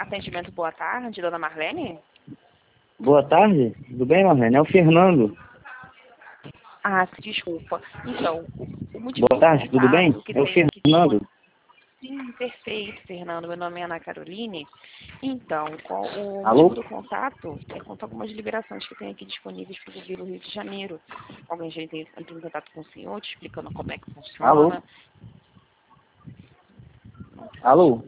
Atendimento, boa tarde, dona Marlene? Boa tarde, tudo bem, Marlene? É o Fernando. Ah, desculpa. Então, o motivo Boa do tarde, tudo bem? contato que É o tem aqui Fernando. Sim, perfeito, Fernando. Meu nome é Ana Caroline. Então, o motivo Alô? do contato é quanto a algumas liberações que tem aqui disponíveis para o governo do Rio de Janeiro. Alguém já entrou em contato com o senhor, te explicando como é que Alô? funciona. Alô?